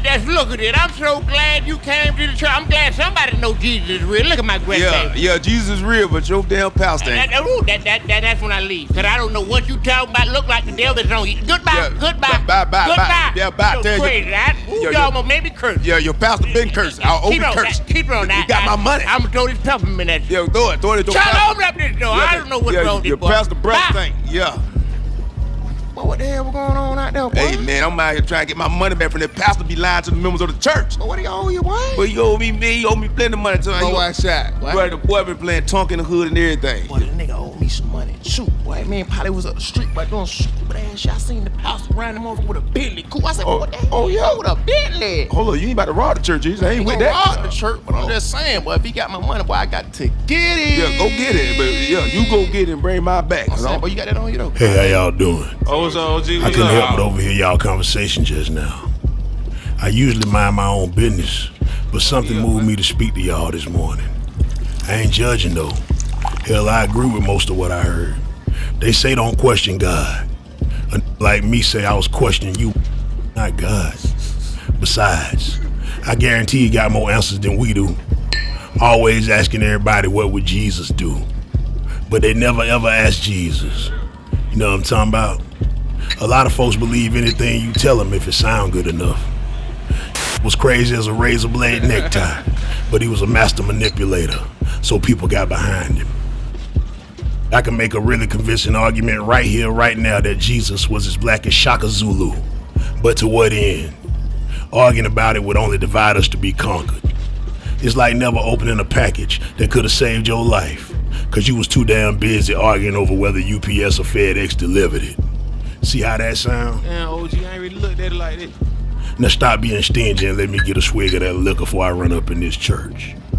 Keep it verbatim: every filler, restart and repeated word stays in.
that's look at it. I'm so glad you came to the church. I'm glad somebody know Jesus is real. Look at my grandbaby. Yeah, yeah, Jesus is real, but your damn pastor ain't. That, that, ooh, that, that, that, that's when I leave. Because I don't know what you talking about. Look like the devil is on you. Goodbye, Yeah, goodbye. bye, bye, goodbye. bye. Yeah, bye. So Tell you- crazy. That, ooh, Yeah, you yeah. almost made me curse. Yeah, your pastor been cursed. I owe Keep you on curse. that. Keep on You that. got my money. I'm going to throw this peppermint at you. Yeah, throw it. Throw it at your Try to pastor. open up this door. Yeah, I don't know what's yeah, wrong with your this boy. pastor brother Bye. thing. Yeah. Well, what the hell was going on out there, boy? Hey, man, I'm out here trying to get my money back from that pastor be lying to the members of the church. Well, what do you owe you, boy? But you owe me, me, you owe me plenty of money. To Oh, I shot. Boy, the boy been playing tonk in the hood and everything. Boy, the nigga owed me some money too. Boy, man, probably was up the street by doing stupid ass shit. I seen the pastor riding him over with a Bentley. Cool. I said, Oh, what the hell? oh, yeah. With a Bentley. Hold on, you ain't about to rob the church, Jesus. I ain't with that. Rob the church, but I'm just saying, boy, if he got my money, boy, I got to get it. Yeah, go get it. But yeah, you go get it and bring mine back. I'm saying, boy, you got that on you though. Hey, how y'all doing? Oh, what's up, O G? I What's couldn't up? help but overhear y'all conversation just now. I usually mind my own business, but something moved me to speak to y'all this morning. I ain't judging though. Hell, I agree with most of what I heard. They say don't question God. A like me say I was questioning you, not God. Besides, I guarantee you got more answers than we do. Always asking everybody what would Jesus do. But they never ever ask Jesus. You know what I'm talking about? A lot of folks believe anything you tell them if it sound good enough. Was crazy as a razor blade necktie, but he was a master manipulator, so people got behind him. I can make a really convincing argument right here, right now, that Jesus was as black as Shaka Zulu. But to what end? Arguing about it would only divide us to be conquered. It's like never opening a package that could have saved your life, cause you was too damn busy arguing over whether U P S or FedEx delivered it. See how that sound? Damn, O G, I ain't really looked at it like that. Now stop being stingy and let me get a swig of that liquor before I run up in this church.